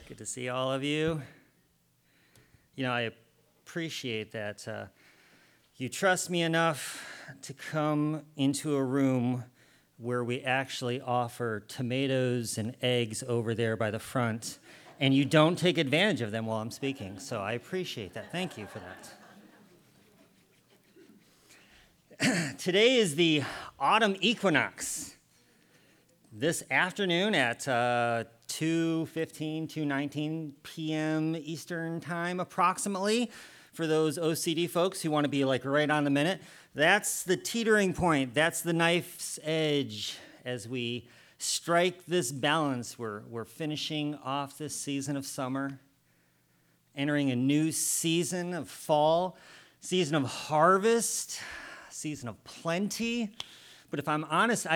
Good to see all of you. I appreciate that you trust me enough to come into a room where we actually offer tomatoes and eggs over there by the front, and you don't take advantage of them while I'm speaking. So I appreciate that. Thank you for that. Today is the autumn equinox. This afternoon at 2:15, 2:19 p.m. Eastern Time, approximately, for those OCD folks who want to be like right on the minute, that's the teetering point. That's the knife's edge as we strike this balance. We're finishing off this season of summer, entering a new season of fall, season of harvest, season of plenty. But if I'm honest,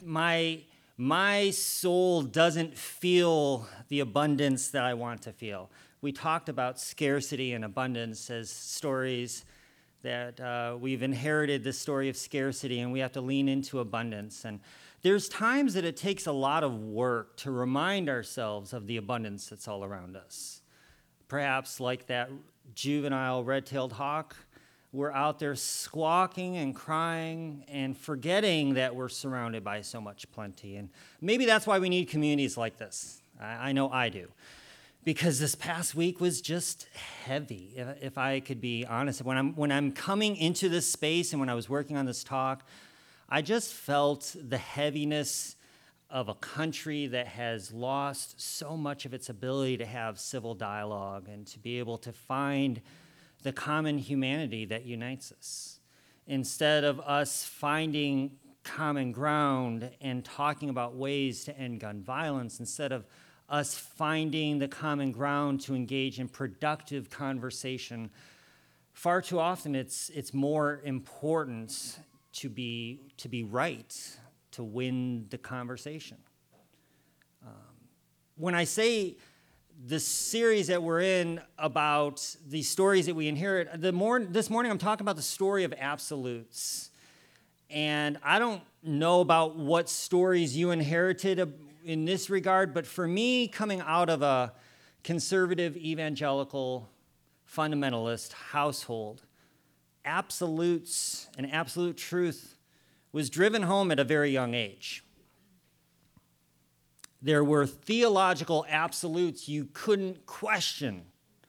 my soul doesn't feel the abundance that I want to feel. We talked about scarcity and abundance as stories that we've inherited this story of scarcity, and we have to lean into abundance. And there's times that it takes a lot of work to remind ourselves of the abundance that's all around us. Perhaps like that juvenile red-tailed hawk, we're out there squawking and crying and forgetting that we're surrounded by so much plenty. And maybe that's why we need communities like this. I know I do. Because this past week was just heavy, if I could be honest. When I'm coming into this space and when I was working on this talk, I just felt the heaviness of a country that has lost so much of its ability to have civil dialogue and to be able to find the common humanity that unites us. Instead of us finding common ground and talking about ways to end gun violence, instead of us finding the common ground to engage in productive conversation, far too often it's more important to be right, to win the conversation. When I say the series that we're in about the stories that we inherit, this morning I'm talking about the story of absolutes. And I don't know about what stories you inherited in this regard, but for me, coming out of a conservative, evangelical, fundamentalist household, absolutes and absolute truth was driven home at a very young age. There were theological absolutes you couldn't question.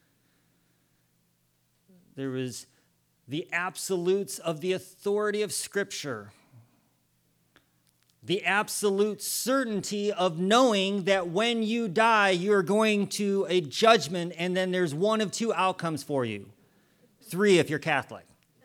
There was the absolutes of the authority of Scripture. The absolute certainty of knowing that when you die, you're going to a judgment, and then there's one of two outcomes for you. 3 if you're Catholic.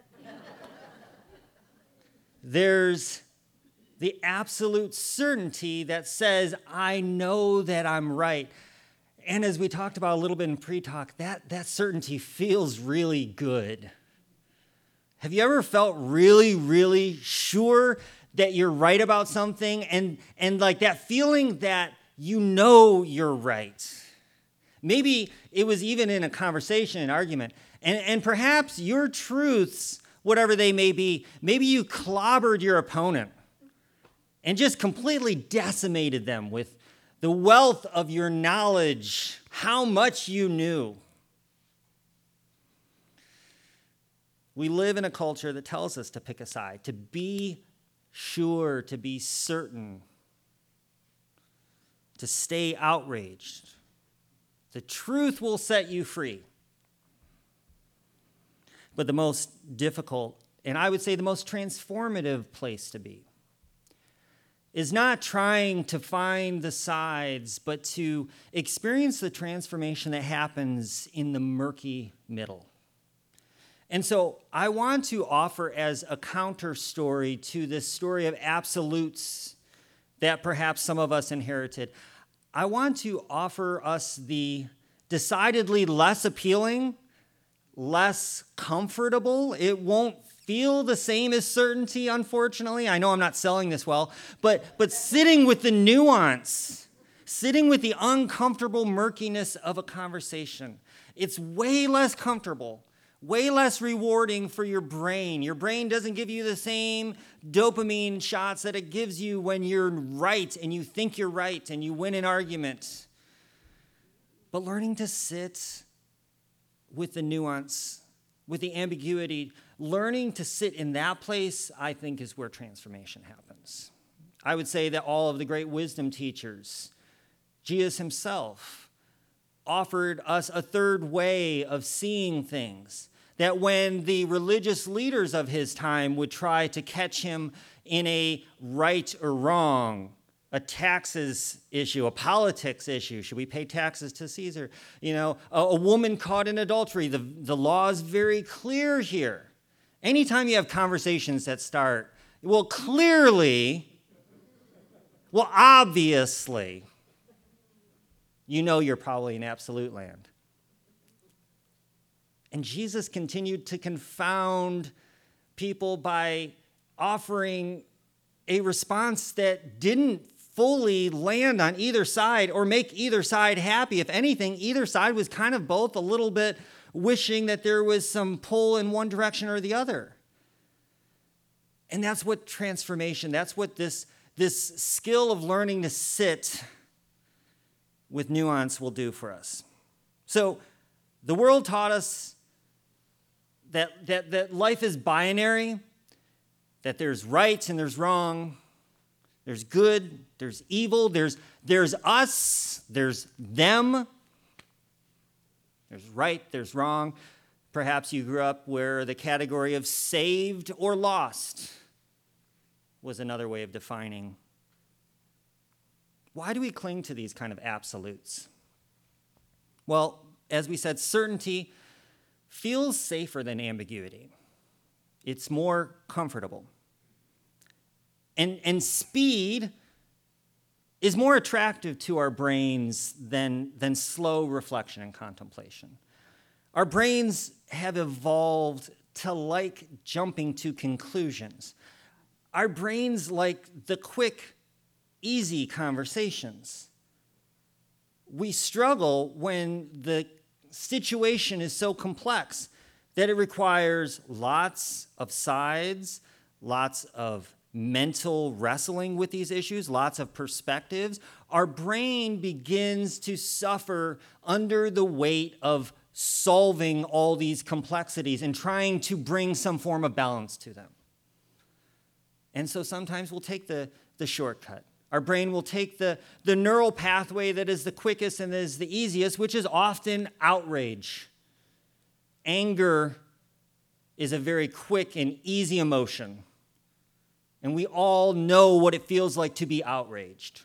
There's the absolute certainty that says, I know that I'm right. And as we talked about a little bit in pre-talk, that certainty feels really good. Have you ever felt really, really sure that you're right about something and like that feeling that you know you're right? Maybe it was even in a conversation, an argument, and perhaps your truths, whatever they may be, maybe you clobbered your opponent and just completely decimated them with the wealth of your knowledge, how much you knew. We live in a culture that tells us to pick a side, to be sure, to be certain, to stay outraged. The truth will set you free. But the most difficult, and I would say the most transformative place to be, is not trying to find the sides, but to experience the transformation that happens in the murky middle. And so I want to offer as a counter story to this story of absolutes that perhaps some of us inherited. I want to offer us the decidedly less appealing, less comfortable. It won't feel the same as certainty, unfortunately. I know I'm not selling this well, but sitting with the nuance, sitting with the uncomfortable murkiness of a conversation, it's way less comfortable, way less rewarding for your brain. Your brain doesn't give you the same dopamine shots that it gives you when you're right and you think you're right and you win an argument. But learning to sit with the nuance, with the ambiguity, learning to sit in that place, I think, is where transformation happens. I would say that all of the great wisdom teachers, Jesus himself, offered us a third way of seeing things. That when the religious leaders of his time would try to catch him in a right or wrong, a taxes issue, a politics issue, should we pay taxes to Caesar? A woman caught in adultery, the law is very clear here. Anytime you have conversations that start, obviously, you're probably in absolute land. And Jesus continued to confound people by offering a response that didn't fully land on either side or make either side happy. If anything, either side was kind of both a little bit wishing that there was some pull in one direction or the other. And that's what transformation, that's what this skill of learning to sit with nuance will do for us. So the world taught us that life is binary, that there's right and there's wrong, there's good, there's evil, there's us, there's them, there's right, there's wrong. Perhaps you grew up where the category of saved or lost was another way of defining. Why do we cling to these kind of absolutes? Well, as we said, certainty feels safer than ambiguity. It's more comfortable. And speed is more attractive to our brains than slow reflection and contemplation. Our brains have evolved to like jumping to conclusions. Our brains like the quick, easy conversations. We struggle when the situation is so complex that it requires lots of sides, lots of mental wrestling with these issues, lots of perspectives. Our brain begins to suffer under the weight of solving all these complexities and trying to bring some form of balance to them. And so sometimes we'll take the shortcut. Our brain will take the neural pathway that is the quickest and is the easiest, which is often outrage. Anger is a very quick and easy emotion. And we all know what it feels like to be outraged.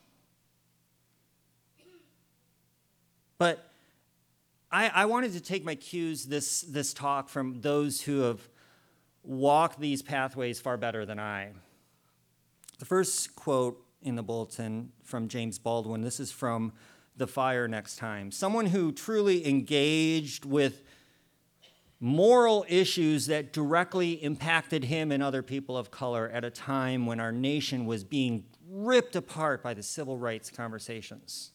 But I wanted to take my cues this talk from those who have walked these pathways far better than I. The first quote in the bulletin from James Baldwin, this is from The Fire Next Time. Someone who truly engaged with moral issues that directly impacted him and other people of color at a time when our nation was being ripped apart by the civil rights conversations.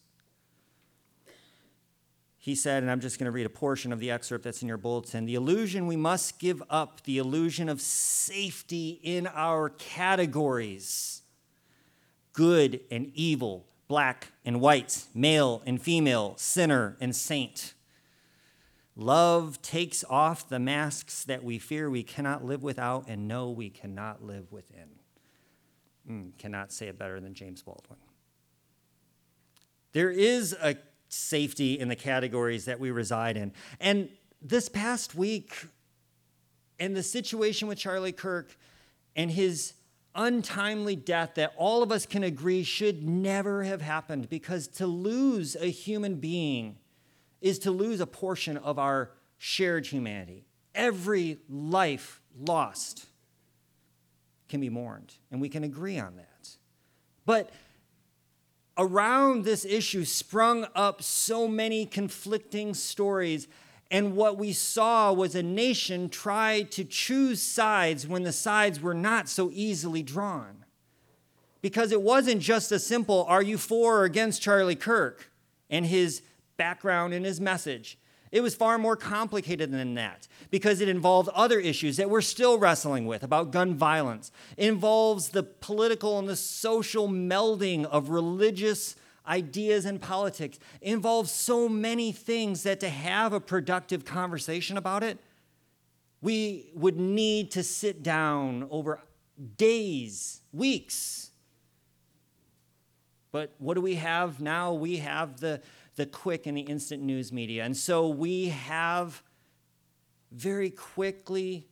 He said, and I'm just going to read a portion of the excerpt that's in your bulletin, the illusion we must give up, the illusion of safety in our categories, good and evil, black and white, male and female, sinner and saint. Love takes off the masks that we fear we cannot live without and know we cannot live within. Cannot say it better than James Baldwin. There is a safety in the categories that we reside in. And this past week, and the situation with Charlie Kirk and his untimely death that all of us can agree should never have happened, because to lose a human being is to lose a portion of our shared humanity. Every life lost can be mourned, and we can agree on that. But around this issue sprung up so many conflicting stories, and what we saw was a nation try to choose sides when the sides were not so easily drawn. Because it wasn't just a simple, are you for or against Charlie Kirk and his background and his message. It was far more complicated than that, because it involved other issues that we're still wrestling with about gun violence. It involves the political and the social melding of religious ideas and politics involves so many things that to have a productive conversation about it, we would need to sit down over days, weeks. But what do we have now? We have the quick and the instant news media. And so we have very quickly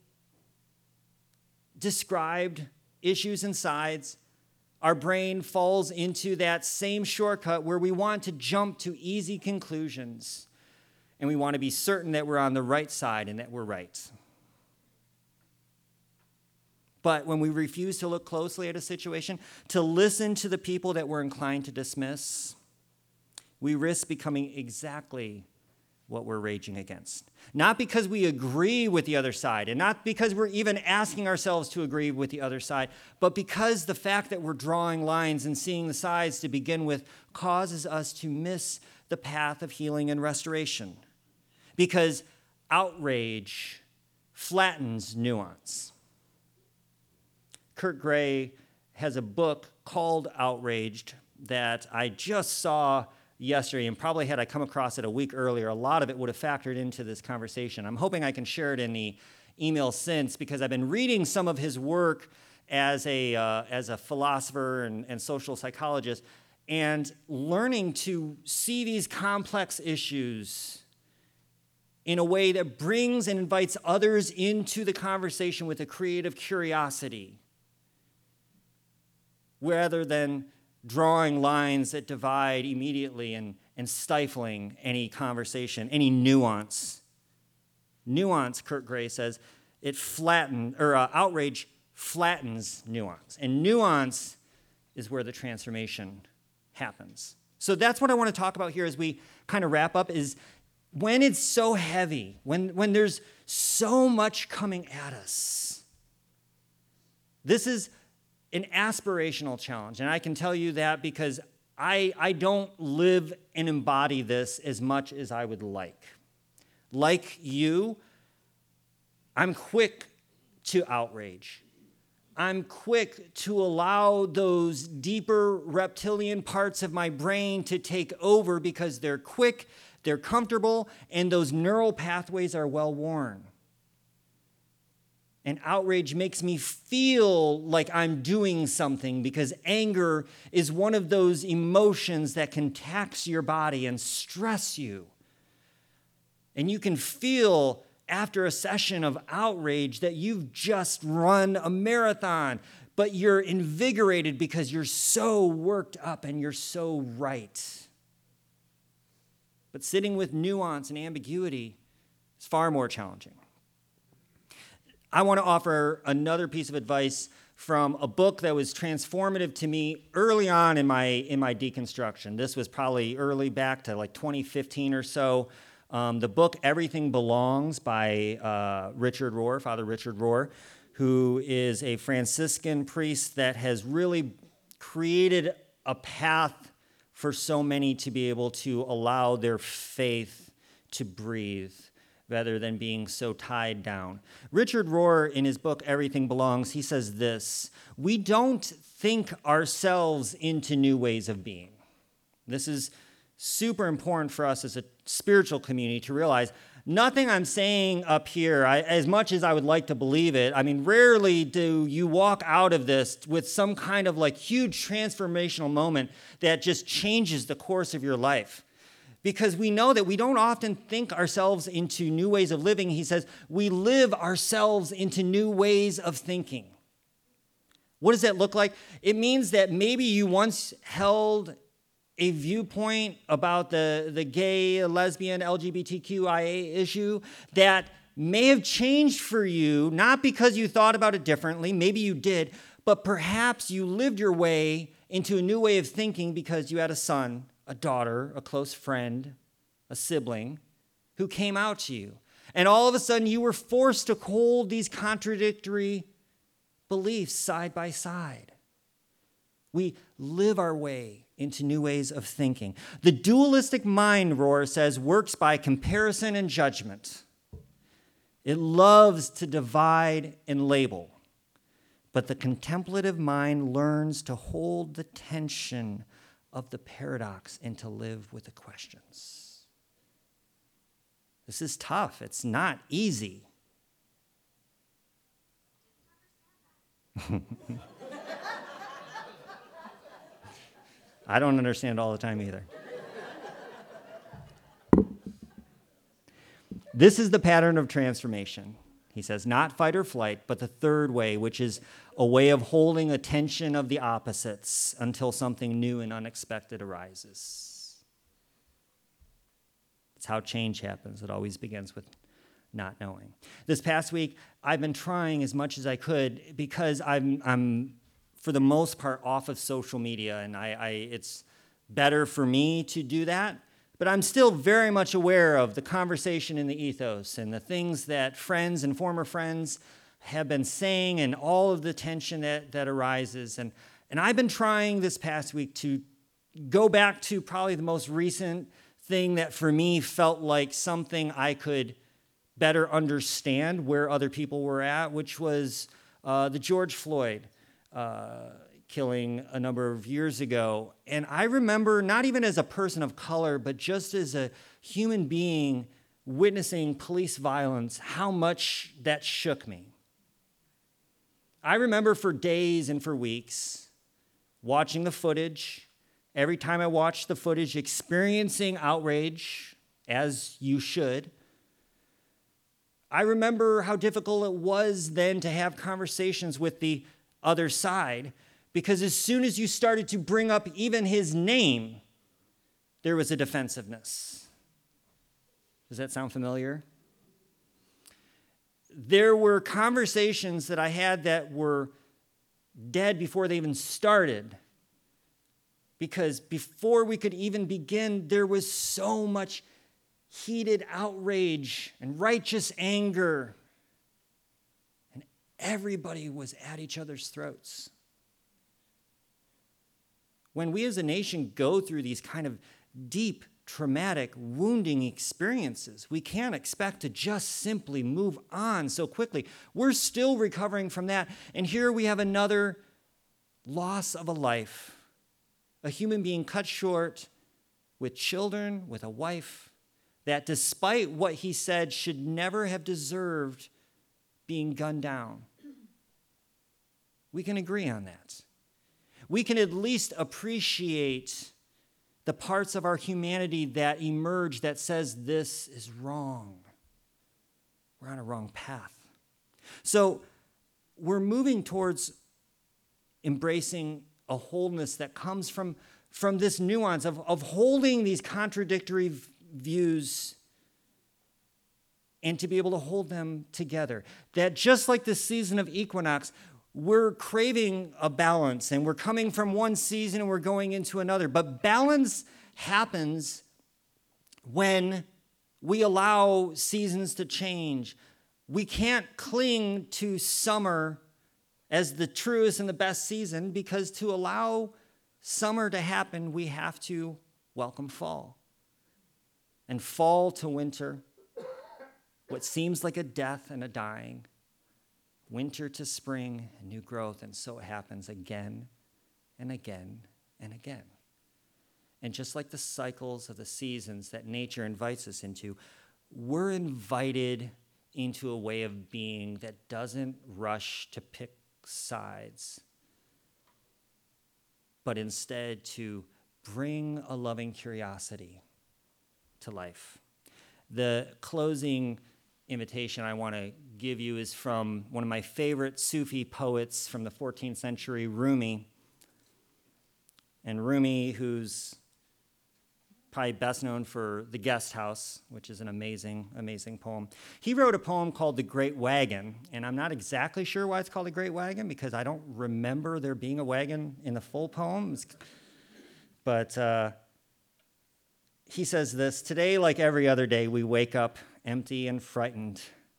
described issues and sides. Our brain falls into that same shortcut where we want to jump to easy conclusions, and we want to be certain that we're on the right side and that we're right. But when we refuse to look closely at a situation, to listen to the people that we're inclined to dismiss, we risk becoming exactly what we're raging against. Not because we agree with the other side, and not because we're even asking ourselves to agree with the other side, but because the fact that we're drawing lines and seeing the sides to begin with causes us to miss the path of healing and restoration. Because outrage flattens nuance. Kurt Gray has a book called Outraged that I just saw yesterday, and probably had I come across it a week earlier, a lot of it would have factored into this conversation. I'm hoping I can share it in the email since, because I've been reading some of his work as a philosopher and social psychologist, and learning to see these complex issues in a way that brings and invites others into the conversation with a creative curiosity, rather than drawing lines that divide immediately and stifling any conversation, any nuance. Nuance, Kurt Gray says, outrage flattens nuance. And nuance is where the transformation happens. So that's what I want to talk about here as we kind of wrap up, is when it's so heavy, when there's so much coming at us. This is an aspirational challenge, and I can tell you that because I don't live and embody this as much as I would like. Like you, I'm quick to outrage. I'm quick to allow those deeper reptilian parts of my brain to take over because they're quick, they're comfortable, and those neural pathways are well worn. And outrage makes me feel like I'm doing something, because anger is one of those emotions that can tax your body and stress you. And you can feel after a session of outrage that you've just run a marathon, but you're invigorated because you're so worked up and you're so right. But sitting with nuance and ambiguity is far more challenging. I want to offer another piece of advice from a book that was transformative to me early on in my deconstruction. This was probably early back to like 2015 or so. The book Everything Belongs by Father Richard Rohr, who is a Franciscan priest that has really created a path for so many to be able to allow their faith to breathe, rather than being so tied down. Richard Rohr, in his book, Everything Belongs, he says this: we don't think ourselves into new ways of being. This is super important for us as a spiritual community to realize. Nothing I'm saying up here, as much as I would like to believe it, I mean, rarely do you walk out of this with some kind of like huge transformational moment that just changes the course of your life. Because we know that we don't often think ourselves into new ways of living. He says we live ourselves into new ways of thinking. What does that look like? It means that maybe you once held a viewpoint about the gay, lesbian, LGBTQIA issue that may have changed for you, not because you thought about it differently, maybe you did, but perhaps you lived your way into a new way of thinking because you had a son, a daughter, a close friend, a sibling who came out to you. And all of a sudden you were forced to hold these contradictory beliefs side by side. We live our way into new ways of thinking. The dualistic mind, Rohr says, works by comparison and judgment. It loves to divide and label. But the contemplative mind learns to hold the tension of the paradox and to live with the questions. This is tough. It's not easy. I don't understand all the time either. This is the pattern of transformation. He says, not fight or flight, but the third way, which is a way of holding a tension of the opposites until something new and unexpected arises. It's how change happens. It always begins with not knowing. This past week, I've been trying as much as I could because I'm for the most part, off of social media, and it's better for me to do that. But I'm still very much aware of the conversation in the ethos and the things that friends and former friends have been saying and all of the tension that arises. And I've been trying this past week to go back to probably the most recent thing that for me felt like something I could better understand where other people were at, which was the George Floyd killing a number of years ago. And I remember, not even as a person of color, but just as a human being witnessing police violence, how much that shook me. I remember for days and for weeks watching the footage, every time I watched the footage, experiencing outrage, as you should. I remember how difficult it was then to have conversations with the other side, because as soon as you started to bring up even his name, there was a defensiveness. Does that sound familiar? There were conversations that I had that were dead before they even started, because before we could even begin, there was so much heated outrage and righteous anger. Everybody was at each other's throats. When we as a nation go through these kind of deep, traumatic, wounding experiences, we can't expect to just simply move on so quickly. We're still recovering from that. And here we have another loss of a life, a human being cut short with children, with a wife, that despite what he said should never have deserved being gunned down. We can agree on that. We can at least appreciate the parts of our humanity that emerge that says this is wrong. We're on a wrong path. So we're moving towards embracing a wholeness that comes from this nuance of holding these contradictory views and to be able to hold them together. That just like the season of equinox, we're craving a balance, and we're coming from one season and we're going into another. But balance happens when we allow seasons to change. We can't cling to summer as the truest and the best season, because to allow summer to happen, we have to welcome fall. And fall to winter, what seems like a death and a dying, winter to spring, and new growth, and so it happens again and again and again. And just like the cycles of the seasons that nature invites us into, we're invited into a way of being that doesn't rush to pick sides, but instead to bring a loving curiosity to life. The closing invitation I want to give you is from one of my favorite Sufi poets from the 14th century, Rumi. And Rumi, who's probably best known for The Guest House, which is an amazing, amazing poem. He wrote a poem called The Great Wagon, and I'm not exactly sure why it's called The Great Wagon, because I don't remember there being a wagon in the full poem. But he says this: "Today, like every other day, we wake up empty and frightened.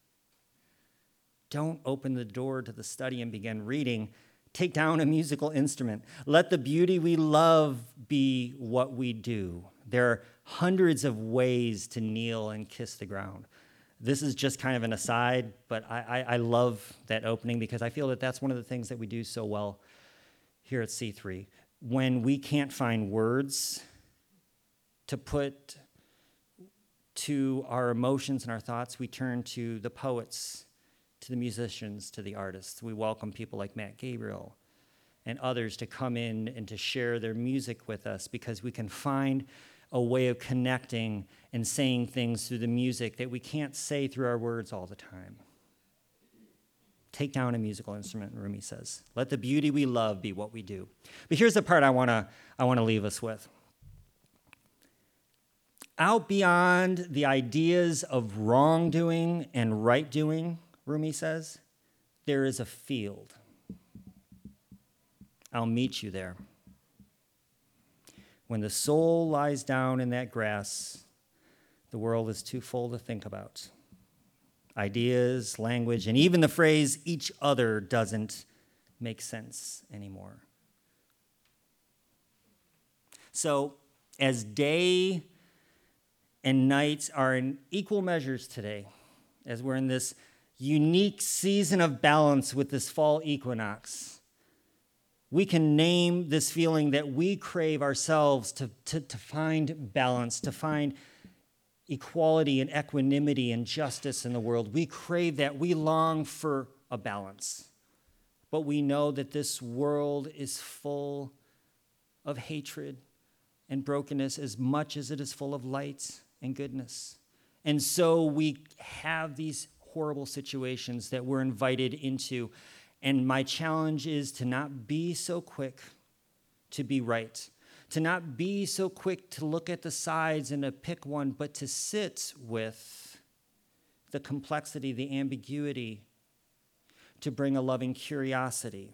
Don't open the door to the study and begin reading. Take down a musical instrument. Let the beauty we love be what we do. There are hundreds of ways to kneel and kiss the ground." This is just kind of an aside, but I love that opening because I feel that that's one of the things that we do so well here at C3. when we can't find words to put to our emotions and our thoughts, we turn to the poets, to the musicians, to the artists. We welcome people like Matt Gabriel and others to come in and to share their music with us, because we can find a way of connecting and saying things through the music that we can't say through our words all the time. Take down a musical instrument, Rumi says. Let the beauty we love be what we do. But here's the part I want to leave us with. Out beyond the ideas of wrongdoing and right doing, Rumi says, there is a field. I'll meet you there. When the soul lies down in that grass, the world is too full to think about. Ideas, language, and even the phrase each other doesn't make sense anymore. So, as day and night are in equal measures today, as we're in this unique season of balance with this fall equinox, we can name this feeling that we crave ourselves to find balance, to find equality and equanimity and justice in the world. We crave that. We long for a balance. But we know that this world is full of hatred and brokenness as much as it is full of light and goodness. And so we have these horrible situations that we're invited into. And my challenge is to not be so quick to be right, to not be so quick to look at the sides and to pick one, but to sit with the complexity, the ambiguity, to bring a loving curiosity.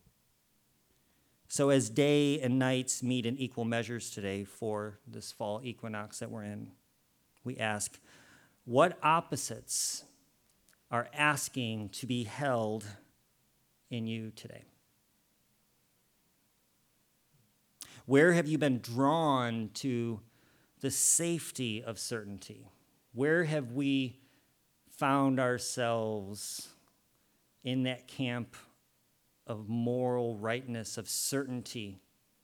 So as day and nights meet in equal measures today for this fall equinox that we're in, we ask, what opposites are asking to be held in you today? Where have you been drawn to the safety of certainty? Where have we found ourselves in that camp of moral rightness, of certainty?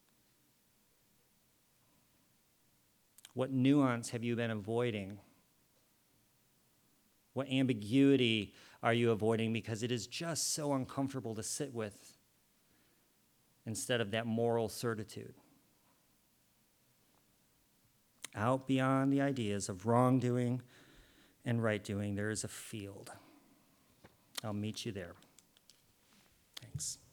What nuance have you been avoiding? What ambiguity are you avoiding because it is just so uncomfortable to sit with instead of that moral certitude? Out beyond the ideas of wrongdoing and right doing, there is a field. I'll meet you there. Thanks.